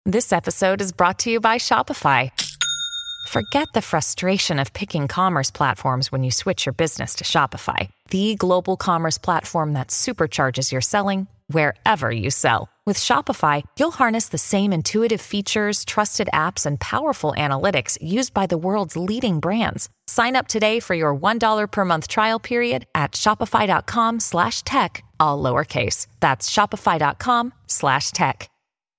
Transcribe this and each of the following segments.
This episode is brought to you by Shopify. Forget the frustration of picking commerce platforms when you switch your business to Shopify, the global commerce platform that supercharges your selling wherever you sell. With Shopify, you'll harness the same intuitive features, trusted apps, and powerful analytics used by the world's leading brands. Sign up today for your $1 per month trial period at shopify.com/tech, all lowercase. That's shopify.com/tech.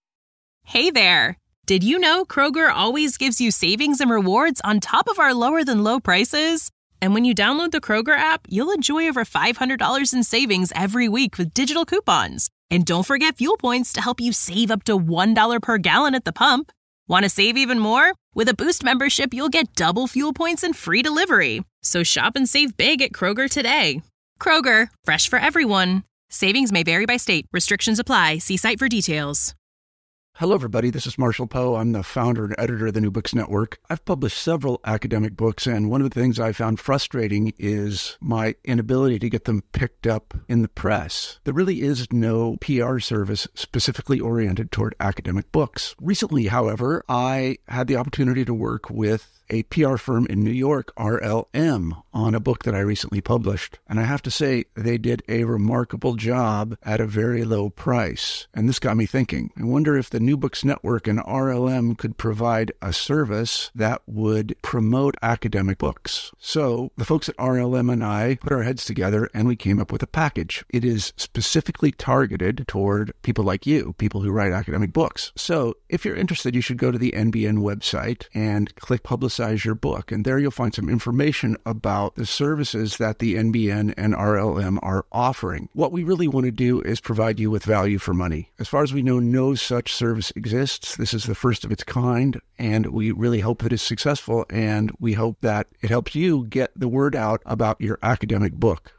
Hey there! Did you know Kroger always gives you savings and rewards on top of our lower-than-low prices? And when you download the Kroger app, you'll enjoy over $500 in savings every week with digital coupons. And don't forget fuel points to help you save up to $1 per gallon at the pump. Want to save even more? With a Boost membership, you'll get double fuel points and free delivery. So shop and save big at Kroger today. Kroger, fresh for everyone. Savings may vary by state. Restrictions apply. See site for details. Hello, everybody. This is Marshall Poe. I'm the founder and editor of the New Books Network. I've published several academic books, and one of the things I found frustrating is my inability to get them picked up in the press. There really is no PR service specifically oriented toward academic books. Recently, however, I had the opportunity to work with a PR firm in New York, RLM, on a book that I recently published. And I have to say, they did a remarkable job at a very low price. And this got me thinking. I wonder if the New Books Network and RLM could provide a service that would promote academic books. So the folks at RLM and I put our heads together and we came up with a package. It is specifically targeted toward people like you, people who write academic books. So if you're interested, you should go to the NBN website and click Publicize Your Book. And there you'll find some information about the services that the NBN and RLM are offering. What we really want to do is provide you with value for money. As far as we know, no such service exists. This is the first of its kind, and we really hope it is successful, and we hope that it helps you get the word out about your academic book.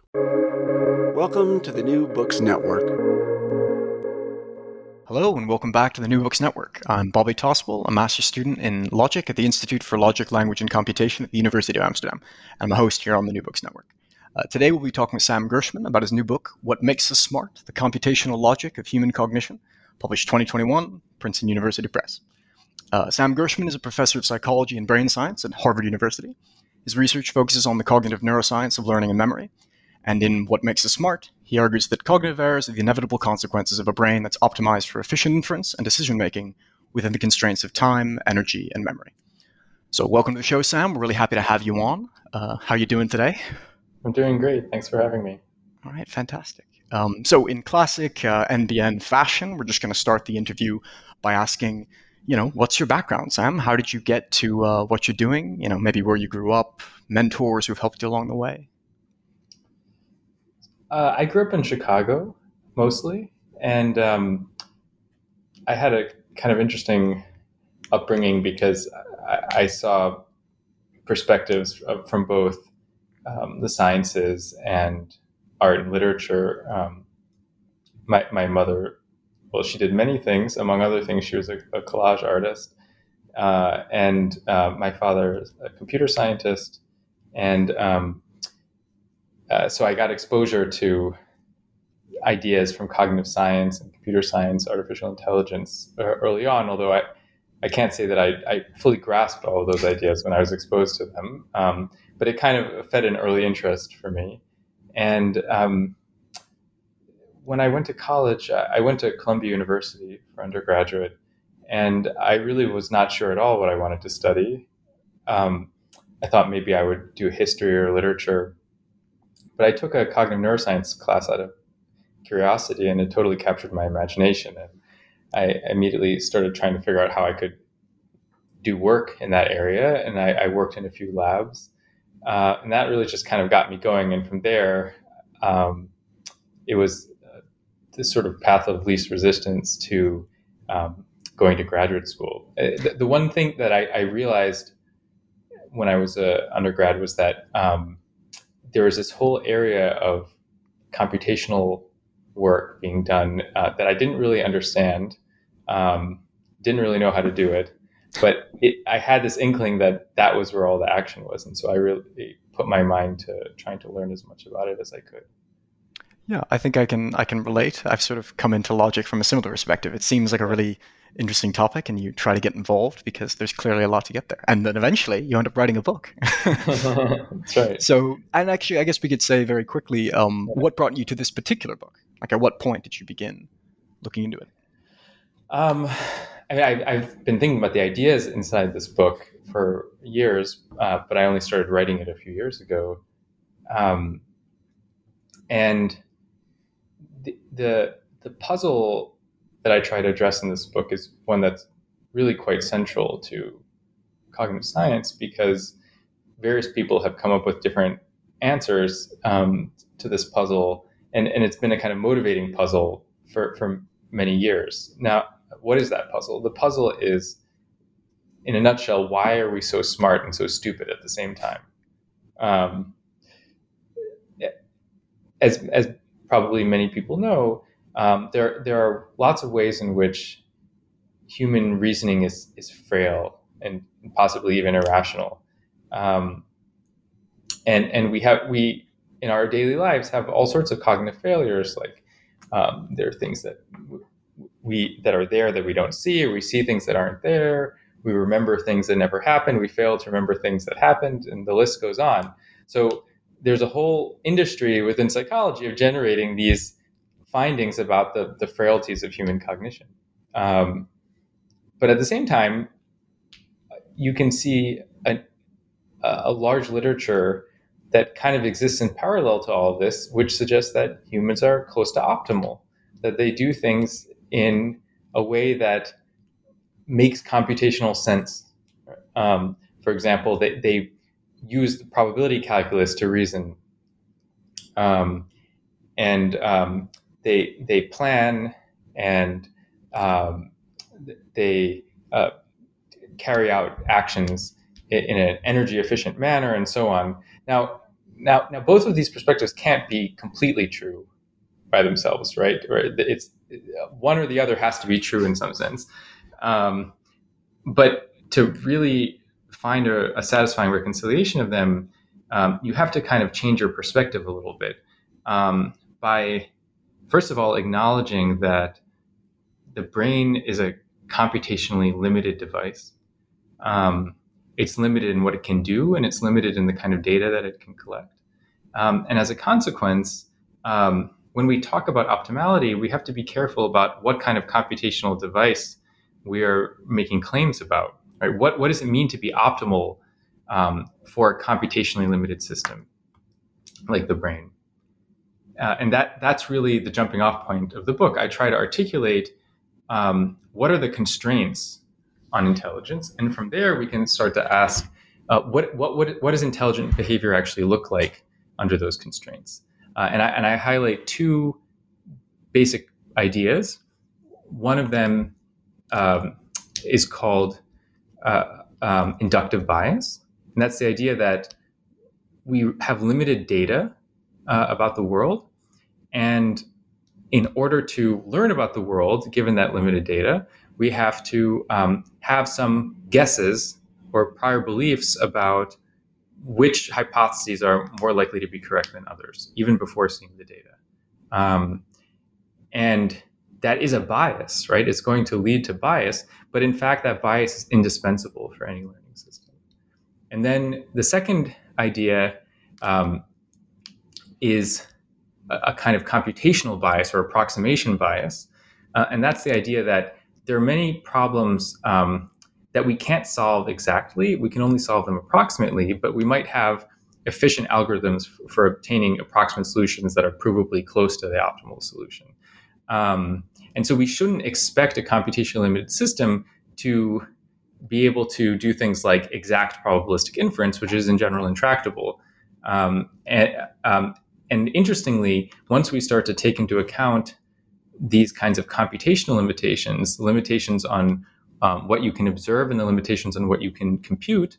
Welcome to the New Books Network. Hello and welcome back to the New Books Network. I'm Bobby Toswell, a master's student in logic at the Institute for Logic, Language and Computation at the University of Amsterdam. I'm a host here on the New Books Network. Today we'll be talking with Sam Gershman about his new book, What Makes Us Smart? The Computational Logic of Human Cognition, published 2021, Princeton University Press. Sam Gershman is a professor of psychology and brain science at Harvard University. His research focuses on the cognitive neuroscience of learning and memory. And in What Makes Us Smart, he argues that cognitive errors are the inevitable consequences of a brain that's optimized for efficient inference and decision-making within the constraints of time, energy, and memory. So welcome to the show, Sam. We're really happy to have you on. How are you doing today? I'm doing great. Thanks for having me. All right, fantastic. So in classic NBN fashion, we're just going to start the interview by asking, what's your background, Sam? How did you get to what you're doing? Maybe where you grew up, mentors who've helped you along the way. I grew up in Chicago, mostly, and I had a kind of interesting upbringing because I saw perspectives from both the sciences and art and literature. My mother, well, she did many things. Among other things, she was a collage artist, and my father is a computer scientist, and so I got exposure to ideas from cognitive science and computer science, artificial intelligence early on, although I can't say that I fully grasped all of those ideas when I was exposed to them. But it kind of fed an early interest for me. And when I went to college, I went to Columbia University for undergraduate, and I really was not sure at all what I wanted to study. I thought maybe I would do history or literature. But I took a cognitive neuroscience class out of curiosity, and it totally captured my imagination. And I immediately started trying to figure out how I could do work in that area. And I worked in a few labs. And that really just kind of got me going. And from there, it was this sort of path of least resistance to going to graduate school. The one thing that I realized when I was an undergrad was that there was this whole area of computational work being done that I didn't really understand, didn't really know how to do it, but I had this inkling that was where all the action was. And so I really put my mind to trying to learn as much about it as I could. Yeah, I think I can relate. I've sort of come into logic from a similar perspective. It seems like a really interesting topic and you try to get involved because there's clearly a lot to get there. And then eventually you end up writing a book. That's right. So, and actually, I guess we could say very quickly, what brought you to this particular book? Like, at what point did you begin looking into it? I've been thinking about the ideas inside this book for years, but I only started writing it a few years ago. And the puzzle that I try to address in this book is one that's really quite central to cognitive science, because various people have come up with different answers to this puzzle, and it's been a kind of motivating puzzle for many years. Now, what is that puzzle? The puzzle is, in a nutshell, why are we so smart and so stupid at the same time? As probably many people know, there are lots of ways in which human reasoning is frail and possibly even irrational. And we in our daily lives have all sorts of cognitive failures. Like there are things that that are there that we don't see, or we see things that aren't there. We remember things that never happened. We fail to remember things that happened, and the list goes on. So there's a whole industry within psychology of generating these findings about the frailties of human cognition. But at the same time, you can see a large literature that kind of exists in parallel to all of this, which suggests that humans are close to optimal, that they do things in a way that makes computational sense. For example, they use the probability calculus to reason, and they plan, and they carry out actions in an energy efficient manner, and so on. Now, both of these perspectives can't be completely true by themselves, right? It's one or the other has to be true in some sense. But to really find a satisfying reconciliation of them, you have to kind of change your perspective a little bit by, first of all, acknowledging that the brain is a computationally limited device. It's limited in what it can do, and it's limited in the kind of data that it can collect. And as a consequence, when we talk about optimality, we have to be careful about what kind of computational device we are making claims about. Right? What does it mean to be optimal for a computationally limited system like the brain? And that's really the jumping off point of the book. I try to articulate what are the constraints on intelligence, and from there we can start to ask what does intelligent behavior actually look like under those constraints. And I highlight two basic ideas. One of them is called inductive bias. And that's the idea that we have limited data about the world. And in order to learn about the world, given that limited data, we have to have some guesses or prior beliefs about which hypotheses are more likely to be correct than others, even before seeing the data. And that is a bias, right? It's going to lead to bias, but in fact, that bias is indispensable for any learning system. And then the second idea is a kind of computational bias or approximation bias. And that's the idea that there are many problems that we can't solve exactly. We can only solve them approximately, but we might have efficient algorithms for obtaining approximate solutions that are provably close to the optimal solution. And so we shouldn't expect a computationally limited system to be able to do things like exact probabilistic inference, which is in general intractable. And interestingly, once we start to take into account these kinds of computational limitations, the limitations on what you can observe and the limitations on what you can compute,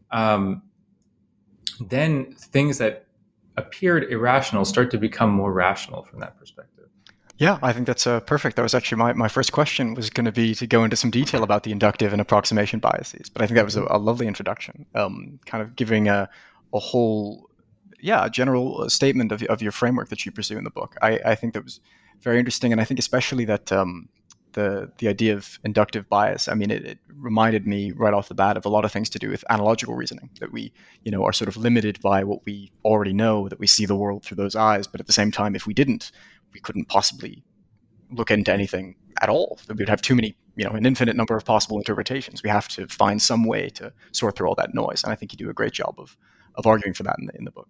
then things that appeared irrational start to become more rational from that perspective. Yeah, I think that's perfect. That was actually my first question was going to be to go into some detail about the inductive and approximation biases. But I think that was a lovely introduction, kind of giving a whole, general statement of your framework that you pursue in the book. I think that was very interesting. And I think especially that the idea of inductive bias, I mean, it reminded me right off the bat of a lot of things to do with analogical reasoning, that we, are sort of limited by what we already know, that we see the world through those eyes. But at the same time, if we didn't, we couldn't possibly look into anything at all. We would have too many, an infinite number of possible interpretations. We have to find some way to sort through all that noise. And I think you do a great job of arguing for that in the book.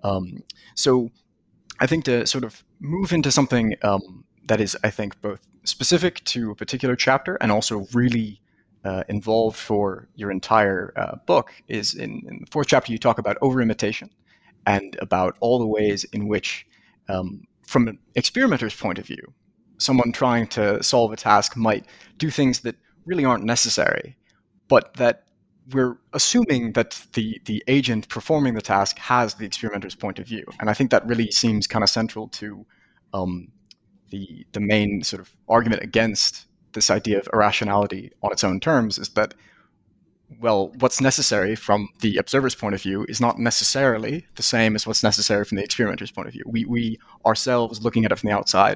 So I think to sort of move into something that is, I think, both specific to a particular chapter and also really involved for your entire book is in the fourth chapter, you talk about over-imitation and about all the ways in which, from an experimenter's point of view, someone trying to solve a task might do things that really aren't necessary, but that we're assuming that the agent performing the task has the experimenter's point of view. And I think that really seems kind of central to the main sort of argument against this idea of irrationality on its own terms, is that, well, what's necessary from the observer's point of view is not necessarily the same as what's necessary from the experimenter's point of view. We ourselves, looking at it from the outside,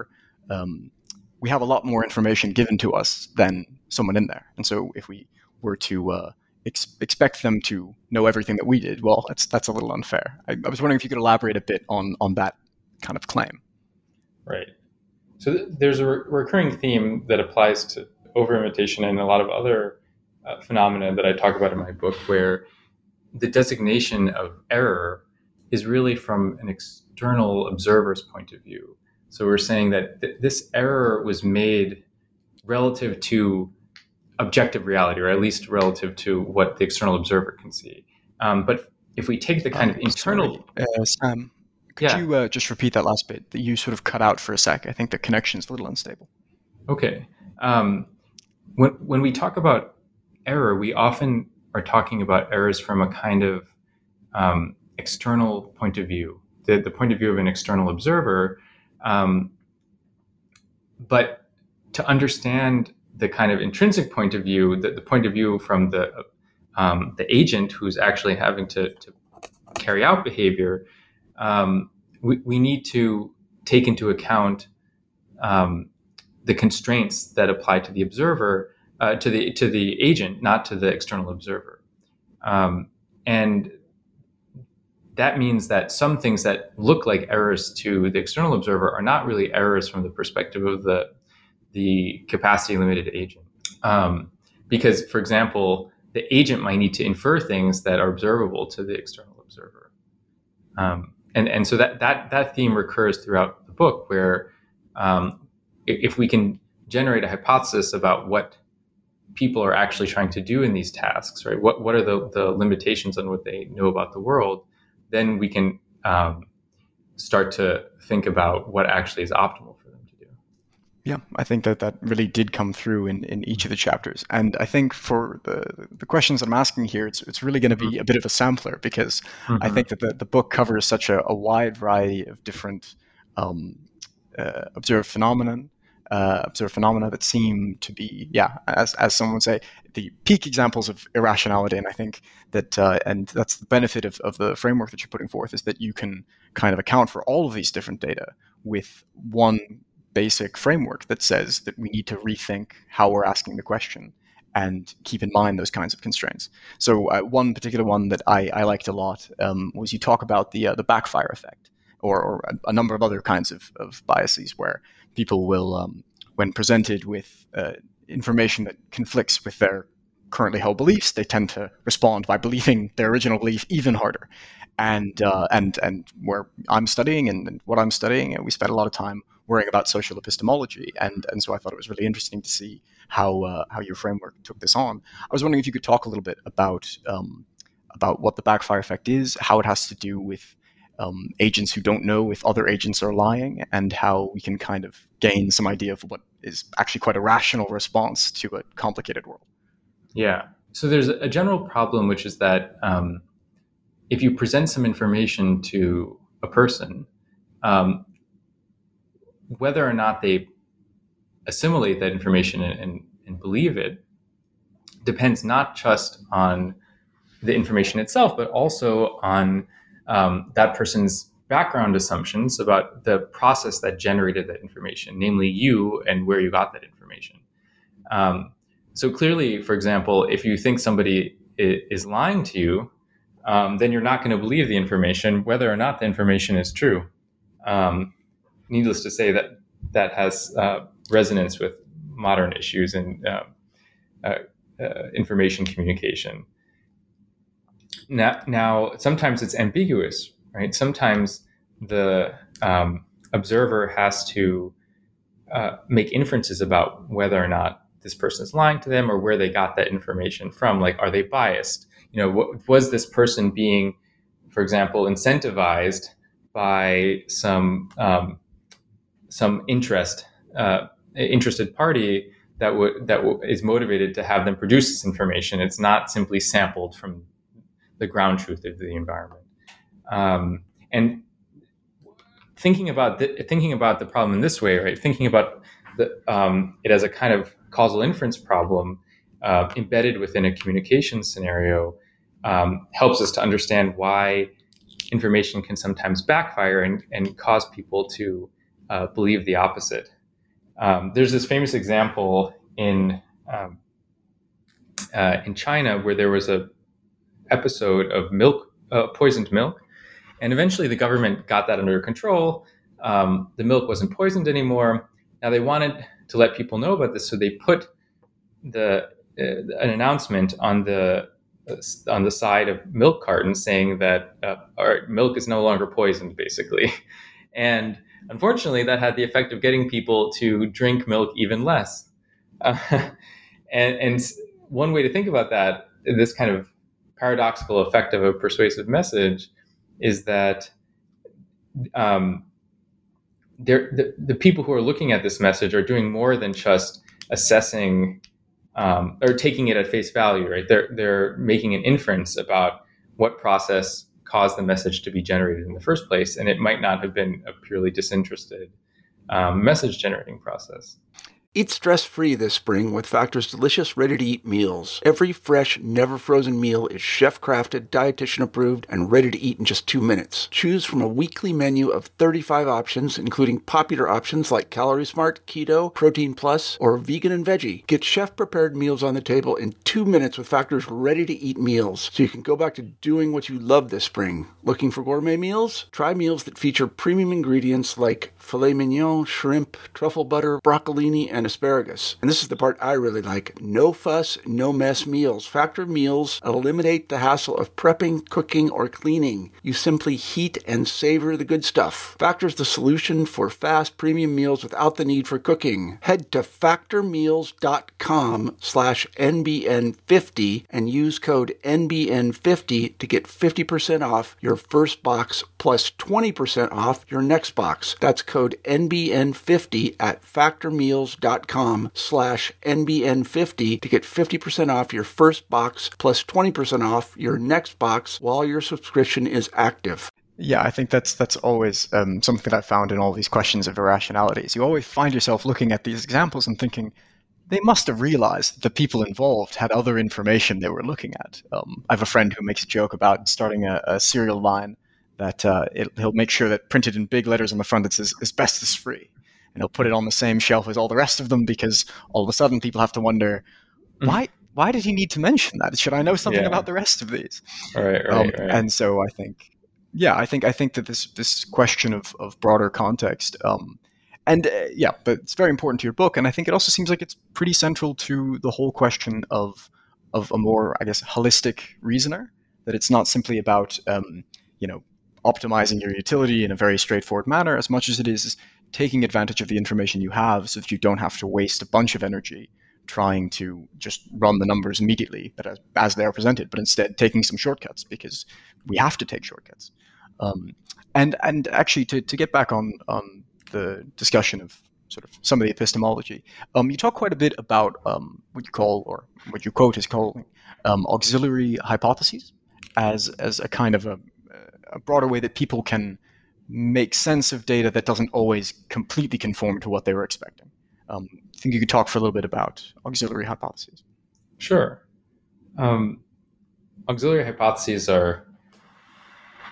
we have a lot more information given to us than someone in there. And so if we were to expect them to know everything that we did, well, that's a little unfair. I was wondering if you could elaborate a bit on that kind of claim. Right. So there's a recurring theme that applies to over-imitation and a lot of other phenomena that I talk about in my book, where the designation of error is really from an external observer's point of view. So we're saying that this error was made relative to objective reality, or at least relative to what the external observer can see. But if we take the kind of internal... Sam, could you just repeat that last bit that you sort of cut out for a sec? I think the connection's a little unstable. Okay. When we talk about error, we often are talking about errors from a kind of external point of view, the point of view of an external observer. But to understand the kind of intrinsic point of view, the point of view from the agent who's actually having to carry out behavior, we need to take into account the constraints that apply to the observer, to the agent, not to the external observer. And that means that some things that look like errors to the external observer are not really errors from the perspective of the capacity limited agent. Because, for example, the agent might need to infer things that are observable to the external observer. And so that theme recurs throughout the book, where if we can generate a hypothesis about what people are actually trying to do in these tasks, right? What are the limitations on what they know about the world? Then we can start to think about what actually is optimal for them to do. Yeah, I think that really did come through in each of the chapters. And I think for the questions that I'm asking here, it's really going to be a bit of a sampler, because I think that the book covers such a wide variety of different observed phenomena that seem to be, as someone would say, the peak examples of irrationality. And I think that, and that's the benefit of the framework that you're putting forth, is that you can kind of account for all of these different data with one basic framework that says that we need to rethink how we're asking the question and keep in mind those kinds of constraints. So one particular one that I liked a lot was you talk about the backfire effect, or a number of other kinds of biases where people will, when presented with information that conflicts with their currently held beliefs, they tend to respond by believing their original belief even harder. And where I'm studying and what I'm studying, we spent a lot of time worrying about social epistemology, and so I thought it was really interesting to see how your framework took this on. I was wondering if you could talk a little bit about what the backfire effect is, how it has to do with agents who don't know if other agents are lying, and how we can kind of gain some idea of what is actually quite a rational response to a complicated world. Yeah. So there's a general problem, which is that if you present some information to a person, whether or not they assimilate that information and believe it depends not just on the information itself, but also on that person's background assumptions about the process that generated that information, namely you and where you got that information. So clearly, for example, if you think somebody is lying to you, then you're not going to believe the information, whether or not the information is true. Needless to say, that has resonance with modern issues in information communication. Now, sometimes it's ambiguous, right? Sometimes the observer has to make inferences about whether or not this person is lying to them or where they got that information from. Like, are they biased? Was this person being, for example, incentivized by some interested party that is motivated to have them produce this information? It's not simply sampled from the ground truth of the environment. And thinking about the problem in this way, right? Thinking about it as a kind of causal inference problem embedded within a communication scenario helps us to understand why information can sometimes backfire and cause people to believe the opposite. There's this famous example in China where there was a episode of poisoned milk, and eventually the government got that under control. The milk wasn't poisoned anymore. Now they wanted to let people know about this, so they put an announcement on the side of milk cartons saying that our milk is no longer poisoned, basically. And unfortunately, that had the effect of getting people to drink milk even less. And one way to think about that, this kind of paradoxical effect of a persuasive message, is that the people who are looking at this message are doing more than just assessing or taking it at face value, right? They're making an inference about what process caused the message to be generated in the first place, and it might not have been a purely disinterested message generating process. Eat stress-free this spring with Factor's delicious, ready-to-eat meals. Every fresh, never-frozen meal is chef-crafted, dietitian-approved, and ready to eat in just 2 minutes. Choose from a weekly menu of 35 options, including popular options like Calorie Smart, Keto, Protein Plus, or Vegan and Veggie. Get chef-prepared meals on the table in 2 minutes with Factor's ready-to-eat meals, so you can go back to doing what you love this spring. Looking for gourmet meals? Try meals that feature premium ingredients like filet mignon, shrimp, truffle butter, broccolini, and asparagus. And this is the part I really like. No fuss, no mess meals. Factor meals eliminate the hassle of prepping, cooking, or cleaning. You simply heat and savor the good stuff. Factor's the solution for fast premium meals without the need for cooking. Head to factormeals.com/NBN50 and use code NBN50 to get 50% off your first box plus 20% off your next box. That's code NBN50 at factormeals.com/NBN50 to get 50% off your first box plus 20% off your next box while your subscription is active. Yeah, I think that's always something that I found in all these questions of irrationalities. You always find yourself looking at these examples and thinking, they must have realized that the people involved had other information they were looking at. I have a friend who makes a joke about starting a cereal line that he'll make sure that printed in big letters on the front that says asbestos free. And he'll put it on the same shelf as all the rest of them because all of a sudden people have to wonder, why did he need to mention that? Should I know something about the rest of these? Right. And so I think that this question of broader context, but it's very important to your book. And I think it also seems like it's pretty central to the whole question of a more, I guess, holistic reasoner, that it's not simply about, optimizing your utility in a very straightforward manner as much as it is taking advantage of the information you have so that you don't have to waste a bunch of energy trying to just run the numbers immediately but as they are presented, but instead taking some shortcuts because we have to take shortcuts. And actually to get back on the discussion of sort of some of the epistemology, you talk quite a bit about what you call, or what you quote as calling, auxiliary hypotheses as a kind of a broader way that people can make sense of data that doesn't always completely conform to what they were expecting. I think you could talk for a little bit about auxiliary hypotheses. Sure. Auxiliary hypotheses are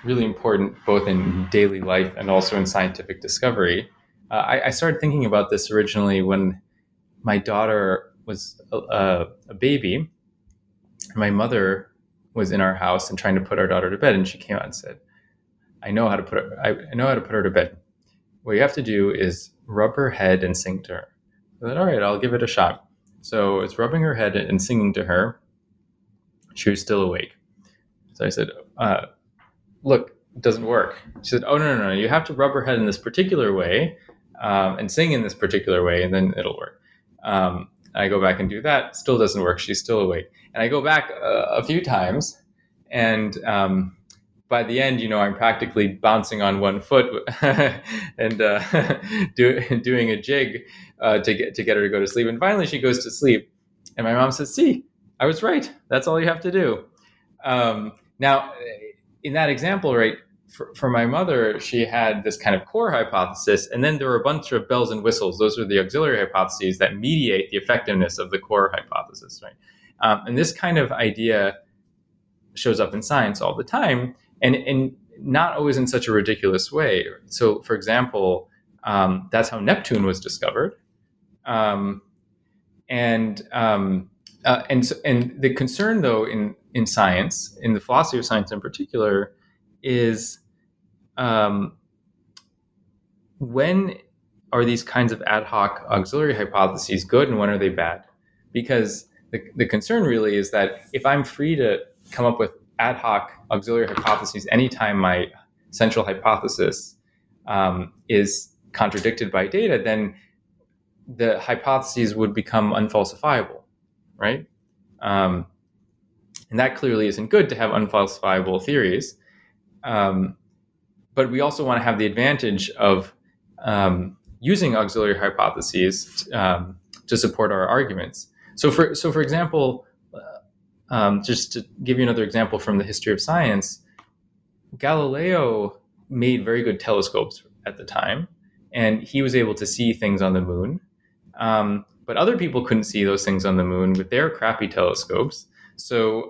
really important both in daily life and also in scientific discovery. I started thinking about this originally when my daughter was a baby. My mother was in our house and trying to put our daughter to bed, and she came out and said, I know how to put her to bed. What you have to do is rub her head and sing to her. I said, all right, I'll give it a shot. So it's rubbing her head and singing to her. She was still awake. So I said, look, it doesn't work. She said, oh, no, you have to rub her head in this particular way and sing in this particular way, and then it'll work. I go back and do that. Still doesn't work. She's still awake. And I go back a few times, and by the end, I'm practically bouncing on one foot and doing a jig to get her to go to sleep. And finally, she goes to sleep. And my mom says, "See, I was right. That's all you have to do." Now, in that example, right, for my mother, she had this kind of core hypothesis, and then there were a bunch of bells and whistles. Those are the auxiliary hypotheses that mediate the effectiveness of the core hypothesis, right? And this kind of idea shows up in science all the time, and not always in such a ridiculous way. So, for example, that's how Neptune was discovered, and the concern, though, in science, in the philosophy of science in particular, is when are these kinds of ad hoc auxiliary hypotheses good and when are they bad? Because the concern really is that if I'm free to come up with ad hoc auxiliary hypotheses anytime my central hypothesis is contradicted by data, then the hypotheses would become unfalsifiable, right? And that clearly isn't good to have unfalsifiable theories. But we also want to have the advantage of using auxiliary hypotheses to support our arguments. So for example, just to give you another example from the history of science, Galileo made very good telescopes at the time, and he was able to see things on the moon. But other people couldn't see those things on the moon with their crappy telescopes. So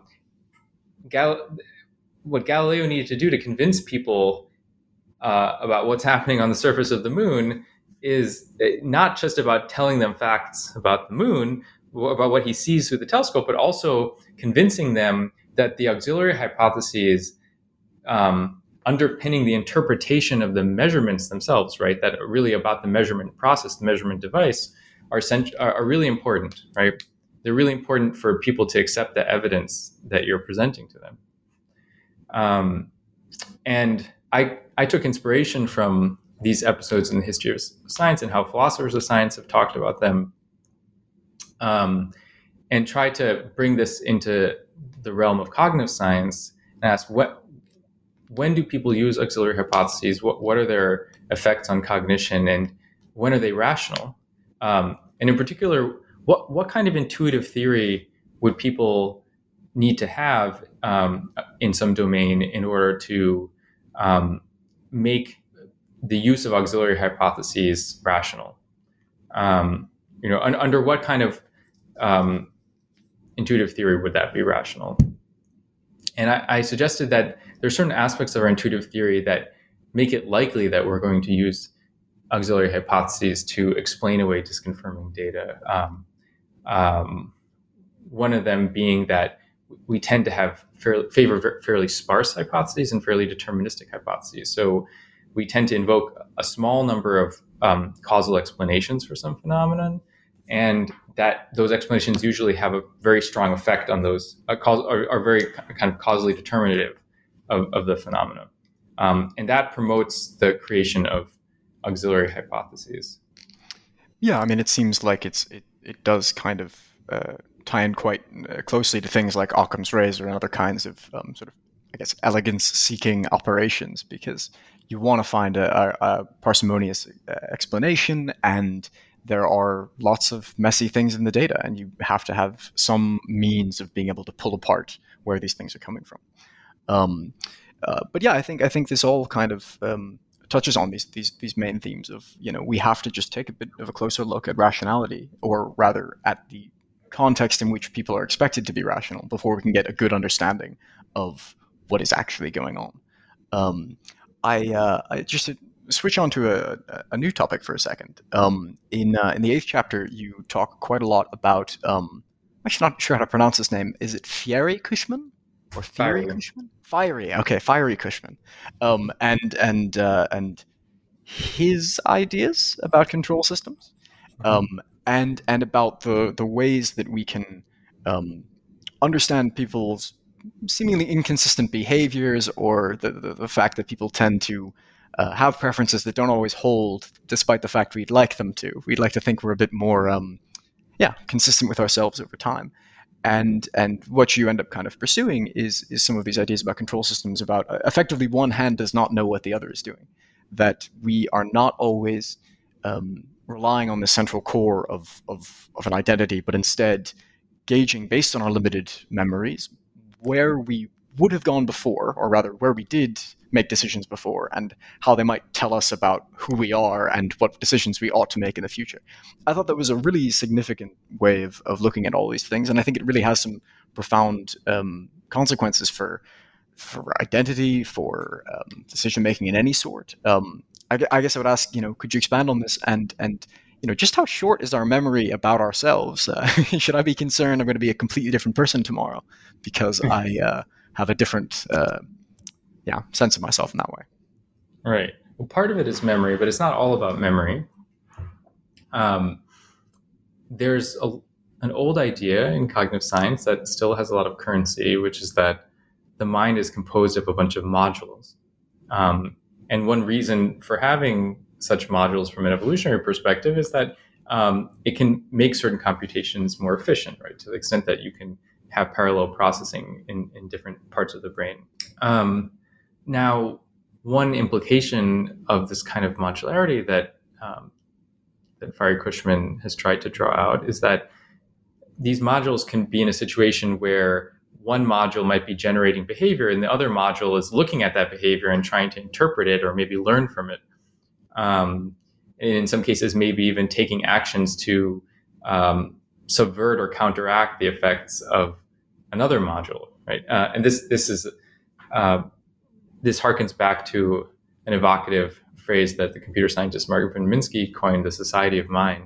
what Galileo needed to do to convince people about what's happening on the surface of the moon is not just about telling them facts about the moon, about what he sees through the telescope, but also convincing them that the auxiliary hypotheses underpinning the interpretation of the measurements themselves, right, that are really about the measurement process, the measurement device, are really important, right? They're really important for people to accept the evidence that you're presenting to them. And I took inspiration from these episodes in the history of science and how philosophers of science have talked about them, and try to bring this into the realm of cognitive science and ask when do people use auxiliary hypotheses? What are their effects on cognition, and when are they rational? And in particular, what kind of intuitive theory would people need to have in some domain in order to make the use of auxiliary hypotheses rational? Under what kind of intuitive theory would that be rational? And I suggested that there are certain aspects of our intuitive theory that make it likely that we're going to use auxiliary hypotheses to explain away disconfirming data. One of them being that we tend to have favor fairly sparse hypotheses and fairly deterministic hypotheses. So we tend to invoke a small number of causal explanations for some phenomenon, and that those explanations usually have a very strong effect on those, are very kind of causally determinative of the phenomenon. And that promotes the creation of auxiliary hypotheses. Yeah, I mean, it seems like it does kind of tie in quite closely to things like Occam's razor and other kinds of sort of, I guess, elegance-seeking operations, because you want to find a parsimonious explanation, and there are lots of messy things in the data, and you have to have some means of being able to pull apart where these things are coming from. But yeah, I think this all kind of touches on these main themes of, we have to just take a bit of a closer look at rationality, or rather at the context in which people are expected to be rational, before we can get a good understanding of what is actually going on. I just to switch on to a new topic for a second. In the 8th chapter, you talk quite a lot about. I'm actually not sure how to pronounce his name. Is it Fiery Cushman or Fiery Cushman? Fiery. Okay, Fiery Cushman. And his ideas about control systems, and about the ways that we can understand people's seemingly inconsistent behaviors, or the fact that people tend to have preferences that don't always hold, despite the fact we'd like them to. We'd like to think we're a bit more, consistent with ourselves over time. And what you end up kind of pursuing is some of these ideas about control systems, about effectively one hand does not know what the other is doing, that we are not always relying on the central core of an identity, but instead gauging based on our limited memories where we would have gone before, or rather where we did make decisions before, and how they might tell us about who we are and what decisions we ought to make in the future. I thought that was a really significant way of looking at all these things, and I think it really has some profound consequences for identity, for decision making in any sort. I guess I would ask, could you expand on this, and just how short is our memory about ourselves? Should I be concerned I'm going to be a completely different person tomorrow because I have a different sense of myself in that way? Right. Well, part of it is memory, but it's not all about memory. There's an old idea in cognitive science that still has a lot of currency, which is that the mind is composed of a bunch of modules. And one reason for having such modules from an evolutionary perspective is that it can make certain computations more efficient, right? To the extent that you can have parallel processing in different parts of the brain. Now, one implication of this kind of modularity that Fiery-Cushman has tried to draw out is that these modules can be in a situation where one module might be generating behavior and the other module is looking at that behavior and trying to interpret it or maybe learn from it. And in some cases, maybe even taking actions to subvert or counteract the effects of another module, right? And this harkens back to an evocative phrase that the computer scientist Margaret von Minsky coined, the society of mind.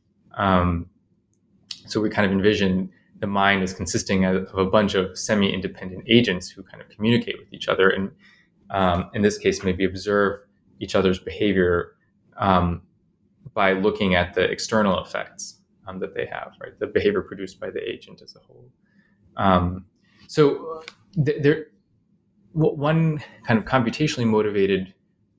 So we kind of envision the mind as consisting of a bunch of semi-independent agents who kind of communicate with each other, and in this case, maybe observe each other's behavior by looking at the external effects that they have, right? The behavior produced by the agent as a whole. One kind of computationally motivated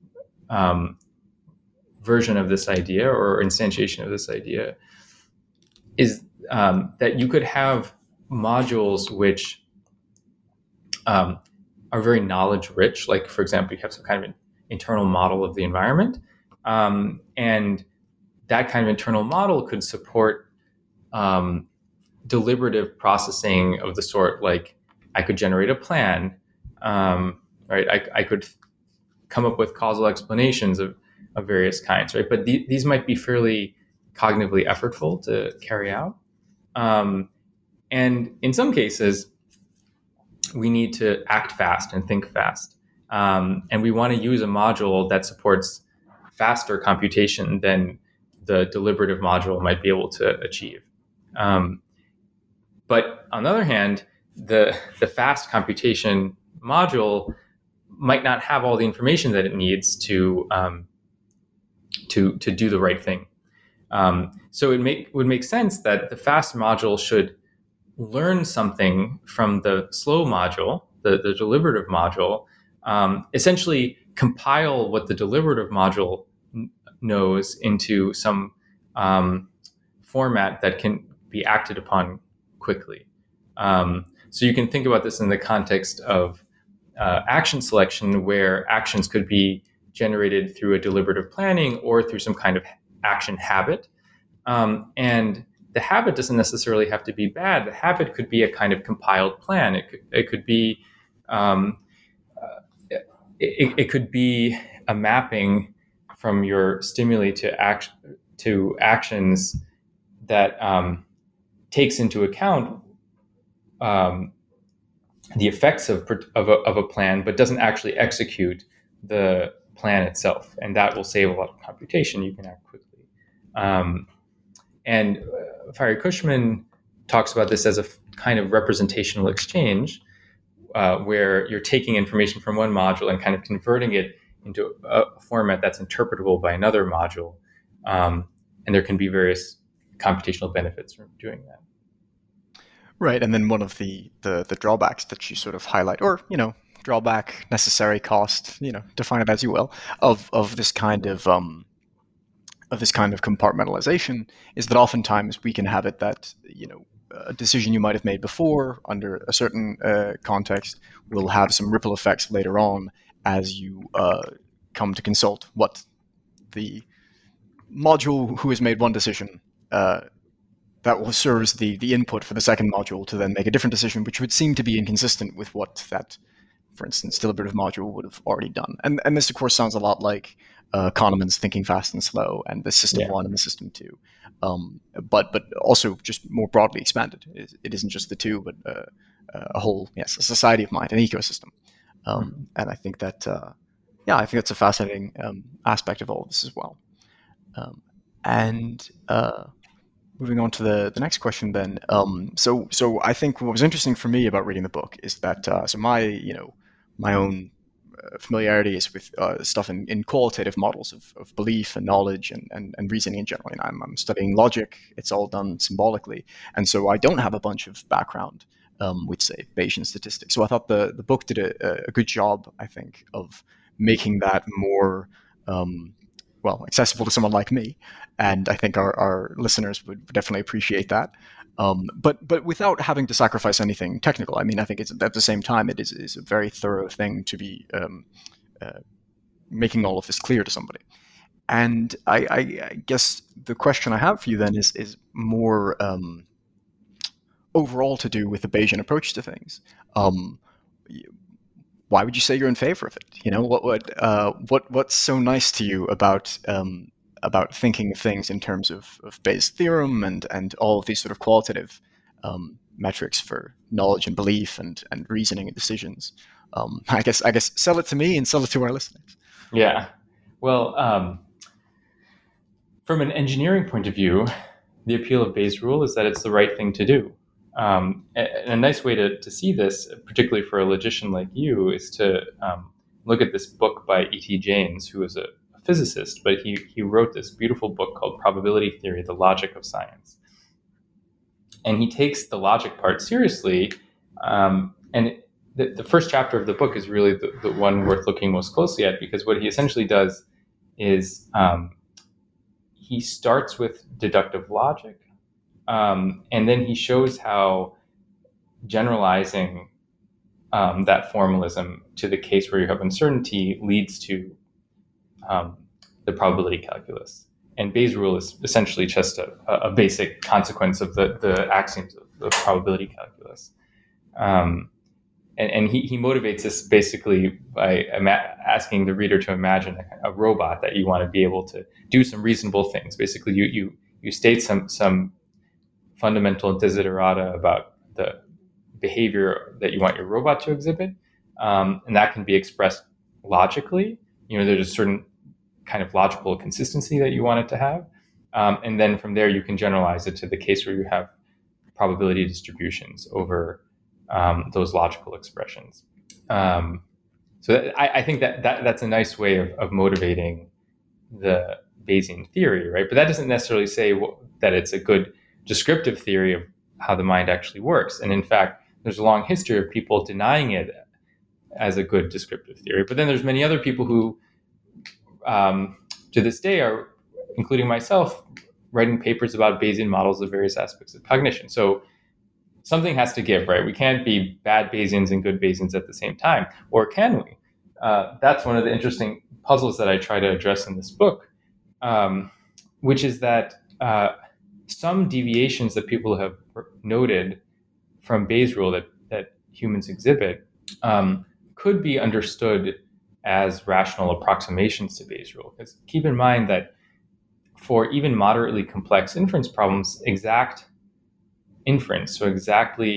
version of this idea or instantiation of this idea is that you could have modules which are very knowledge rich. Like, for example, you have some kind of an internal model of the environment. And that kind of internal model could support deliberative processing of the sort, like I could generate a plan, right? I could come up with causal explanations of various kinds, right? But these might be fairly cognitively effortful to carry out. And in some cases, we need to act fast and think fast. And we want to use a module that supports faster computation than the deliberative module might be able to achieve. But on the other hand, the fast computation module might not have all the information that it needs to do the right thing. So it would make sense that the fast module should learn something from the slow module, the deliberative module, essentially compile what the deliberative module knows into some format that can be acted upon quickly. So you can think about this in the context of action selection, where actions could be generated through a deliberative planning or through some kind of action habit. And the habit doesn't necessarily have to be bad. The habit could be a kind of compiled plan. It could be it could be a mapping from your stimuli to actions that takes into account the effects of a plan, but doesn't actually execute the plan itself. And that will save a lot of computation. You can act quickly. And Farhi-Cushman talks about this as a kind of representational exchange, where you're taking information from one module and kind of converting it into a format that's interpretable by another module. And there can be various computational benefits from doing that. Right, and then one of the drawbacks that you sort of highlight, or drawback, necessary cost, define it as you will, of this kind of compartmentalization is that oftentimes we can have it that a decision you might have made before under a certain context will have some ripple effects later on as you come to consult what the module who has made one decision that will serve as the input for the second module to then make a different decision, which would seem to be inconsistent with what that, for instance, deliberative module would have already done. And this, of course, sounds a lot like Kahneman's Thinking Fast and Slow and the System 1 and the System 2. But also just more broadly expanded. It isn't just the two, but a whole, a society of mind, an ecosystem. And I think that, I think that's a fascinating aspect of all of this as well. Moving on to the next question then. So I think what was interesting for me about reading the book is that, so my own familiarity is with stuff in qualitative models of belief and knowledge and reasoning in general. I'm studying logic. It's all done symbolically. And so I don't have a bunch of background with, say, Bayesian statistics. So I thought the book did a good job, I think, of making that more accessible to someone like me. And I think our listeners would definitely appreciate that. But without having to sacrifice anything technical. I mean, I think it's at the same time, it is a very thorough thing to be making all of this clear to somebody. And I guess the question I have for you then is more overall to do with the Bayesian approach to things. Why would you say you're in favor of it? What's so nice to you about thinking of things in terms of Bayes' theorem and all of these sort of qualitative metrics for knowledge and belief and reasoning and decisions? I guess sell it to me and sell it to our listeners. Yeah. Well, from an engineering point of view, the appeal of Bayes' rule is that it's the right thing to do. And a nice way to see this, particularly for a logician like you, is to look at this book by E.T. Jaynes, who is a physicist, but he wrote this beautiful book called Probability Theory, The Logic of Science. And he takes the logic part seriously. And the first chapter of the book is really the one worth looking most closely at, because what he essentially does is he starts with deductive logic, and then he shows how generalizing that formalism to the case where you have uncertainty leads to the probability calculus. And Bayes' rule is essentially just a basic consequence of the axioms of the probability calculus. And he motivates this basically by asking the reader to imagine a robot that you want to be able to do some reasonable things. Basically, you state some fundamental desiderata about the behavior that you want your robot to exhibit, and that can be expressed logically. There's a certain kind of logical consistency that you want it to have, and then from there you can generalize it to the case where you have probability distributions over those logical expressions. So I think that's a nice way of motivating the Bayesian theory, right? But that doesn't necessarily say that it's a good descriptive theory of how the mind actually works. And in fact, there's a long history of people denying it as a good descriptive theory. But then there's many other people who, to this day, are, including myself, writing papers about Bayesian models of various aspects of cognition. So something has to give, right? We can't be bad Bayesians and good Bayesians at the same time, or can we? That's one of the interesting puzzles that I try to address in this book, which is that some deviations that people have noted from Bayes' rule that humans exhibit could be understood as rational approximations to Bayes' rule. Because keep in mind that for even moderately complex inference problems, exact inference, so exactly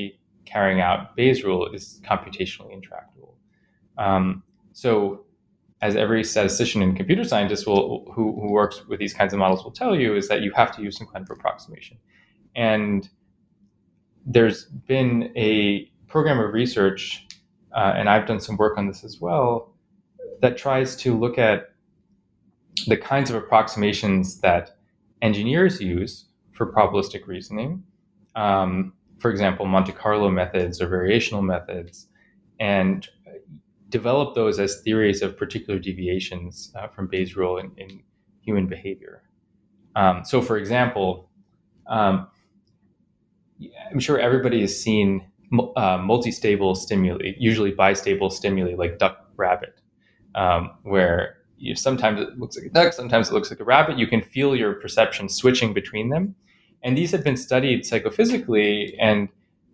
carrying out Bayes' rule is computationally intractable. So as every statistician and computer scientist who works with these kinds of models will tell you, is that you have to use some kind of approximation. And there's been a program of research, and I've done some work on this as well, that tries to look at the kinds of approximations that engineers use for probabilistic reasoning. For example, Monte Carlo methods or variational methods, and develop those as theories of particular deviations from Bayes' rule in human behavior. So for example, I'm sure everybody has seen multi-stable stimuli, usually bistable stimuli like duck rabbit, where sometimes it looks like a duck, sometimes it looks like a rabbit. You can feel your perception switching between them. And these have been studied psychophysically, and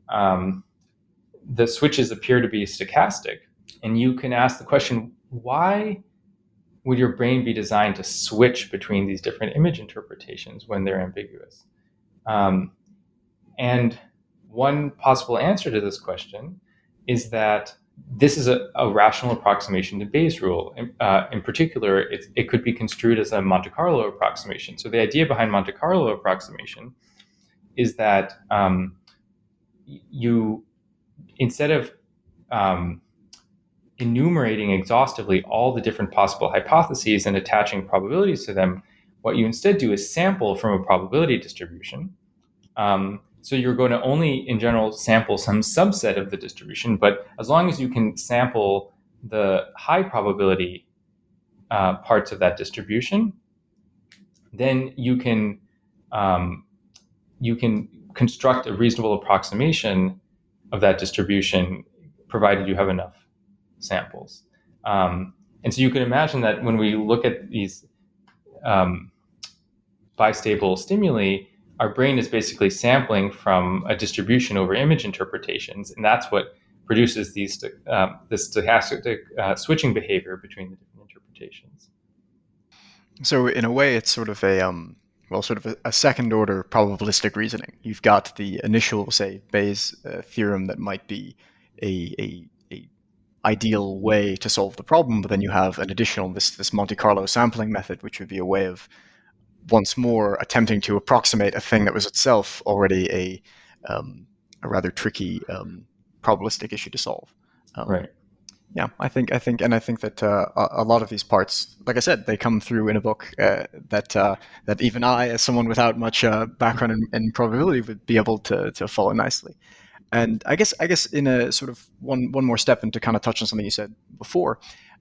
the switches appear to be stochastic. And you can ask the question, why would your brain be designed to switch between these different image interpretations when they're ambiguous? And one possible answer to this question is that this is a rational approximation to Bayes' rule. In particular, it could be construed as a Monte Carlo approximation. So the idea behind Monte Carlo approximation is that you, instead of enumerating exhaustively all the different possible hypotheses and attaching probabilities to them, what you instead do is sample from a probability distribution. So you're going to only, in general, sample some subset of the distribution, but as long as you can sample the high probability parts of that distribution, then you can construct a reasonable approximation of that distribution, provided you have enough samples. And so you can imagine that when we look at these bistable stimuli, our brain is basically sampling from a distribution over image interpretations, and that's what produces this stochastic switching behavior between the different interpretations. So in a way, it's sort of a second-order probabilistic reasoning. You've got the initial, say, Bayes theorem that might be a ideal way to solve the problem, but then you have an additional this Monte Carlo sampling method, which would be a way of once more attempting to approximate a thing that was itself already a rather tricky probabilistic issue to solve. Right. Yeah, I think that a lot of these parts, like I said, they come through in a book that even I, as someone without much background in probability, would be able to follow nicely. And I guess in a sort of one more step, and to kind of touch on something you said before,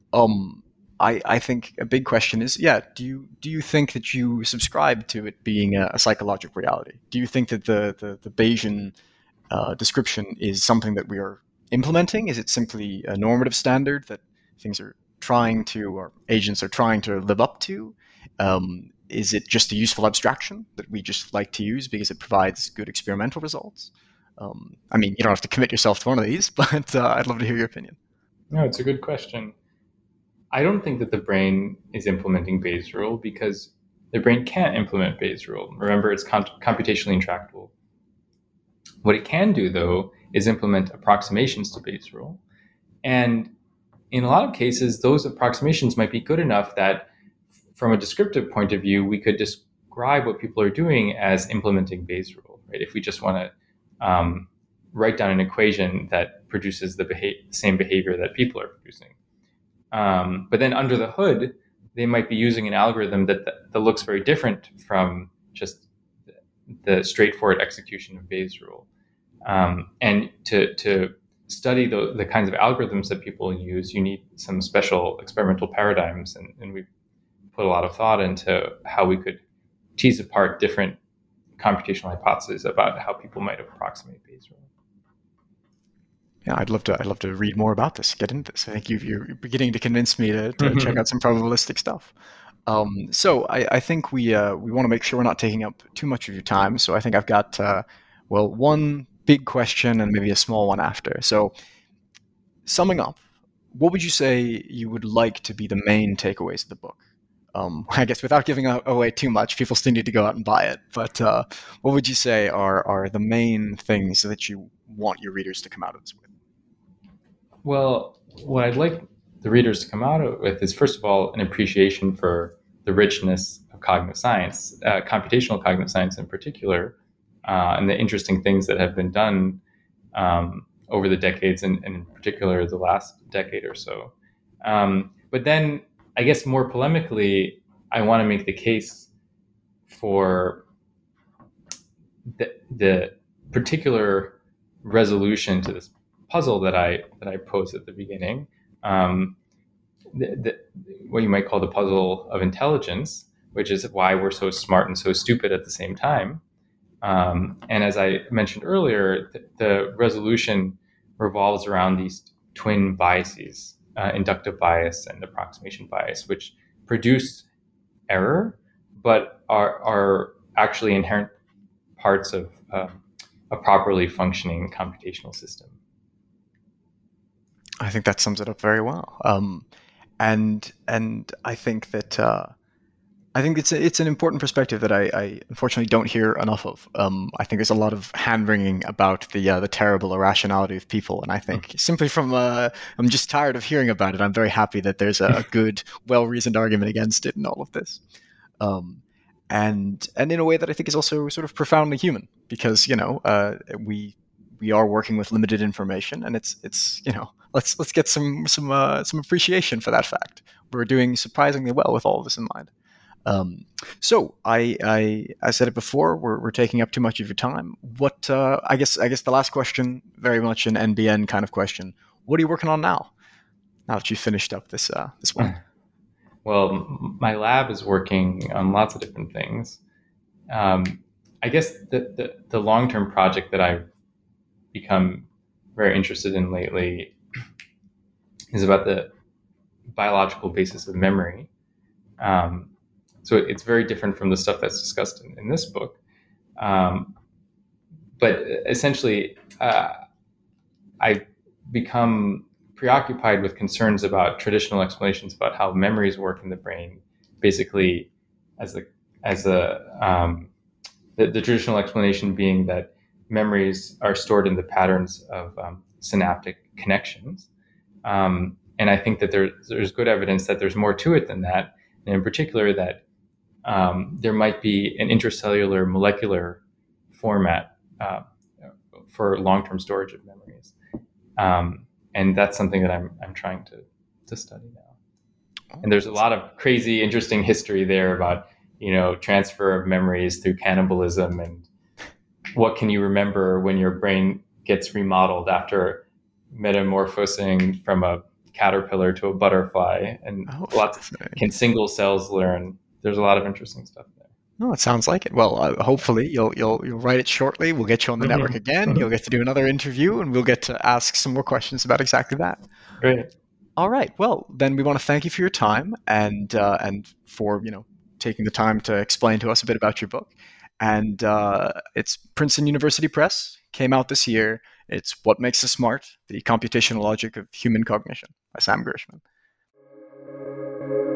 I think a big question is, do you think that you subscribe to it being a psychological reality? Do you think that the Bayesian description is something that we are implementing? Is it simply a normative standard that things are trying to, or agents are trying to live up to? Is it just a useful abstraction that we just like to use because it provides good experimental results? I mean, you don't have to commit yourself to one of these, but I'd love to hear your opinion. No, it's a good question. I don't think that the brain is implementing Bayes' rule, because the brain can't implement Bayes' rule. Remember, it's computationally intractable. What it can do, though, is implement approximations to Bayes' rule. And in a lot of cases, those approximations might be good enough that from a descriptive point of view, we could describe what people are doing as implementing Bayes' rule, right? If we just want to write down an equation that produces the same behavior that people are producing. But then under the hood, they might be using an algorithm that looks very different from just the straightforward execution of Bayes' rule. And to study the kinds of algorithms that people use, you need some special experimental paradigms. And we've put a lot of thought into how we could tease apart different computational hypotheses about how people might approximate Bayes' rule. Yeah, I'd love to read more about this, get into this. I think you're beginning to convince me to check out some probabilistic stuff. So I think we want to make sure we're not taking up too much of your time. So I think I've got, one big question and maybe a small one after. So summing up, what would you say you would like to be the main takeaways of the book? I guess without giving away too much, people still need to go out and buy it. But what would you say are the main things that you want your readers to come out of this with? Well, what I'd like the readers to come out with is, first of all, an appreciation for the richness of cognitive science, computational cognitive science in particular, and the interesting things that have been done over the decades, and in particular the last decade or so. But then, I guess more polemically, I want to make the case for the particular resolution to this puzzle that I posed at the beginning, what you might call the puzzle of intelligence, which is why we're so smart and so stupid at the same time. And as I mentioned earlier, the resolution revolves around these twin biases, inductive bias and approximation bias, which produce error, but are actually inherent parts of a properly functioning computational system. I think that sums it up very well. And I think that I think it's an important perspective that I unfortunately don't hear enough of. I think there's a lot of hand-wringing about the terrible irrationality of people, and I think simply from I'm just tired of hearing about it. I'm very happy that there's a good, well-reasoned argument against it in all of this, and in a way that I think is also sort of profoundly human, because we are working with limited information, and it's let's get some appreciation for that fact. We're doing surprisingly well with all of this in mind. So I said it before, we're taking up too much of your time. What I guess the last question, very much an NBN kind of question. What are you working on now that you've finished up this one? Well, my lab is working on lots of different things. I guess the long-term project that I've become very interested in lately is about the biological basis of memory. So it's very different from the stuff that's discussed in this book. But essentially, I've become preoccupied with concerns about traditional explanations about how memories work in the brain. Basically, the traditional explanation being that memories are stored in the patterns of synaptic connections. And I think that there's good evidence that there's more to it than that. And in particular, that there might be an intercellular molecular format for long-term storage of memories. And that's something that I'm trying to study now. And there's a lot of crazy, interesting history there about, transfer of memories through cannibalism, and what can you remember when your brain gets remodeled after metamorphosing from a caterpillar to a butterfly, and can single cells learn? There's a lot of interesting stuff there. No, it sounds like it. Well, hopefully you'll write it shortly. We'll get you on the network again. You'll get to do another interview, and we'll get to ask some more questions about exactly that. Great. All right. Well, then we want to thank you for your time and for taking the time to explain to us a bit about your book. And it's Princeton University Press. Came out this year. It's What Makes Us Smart: The Computational Logic of Human Cognition by Sam Gershman.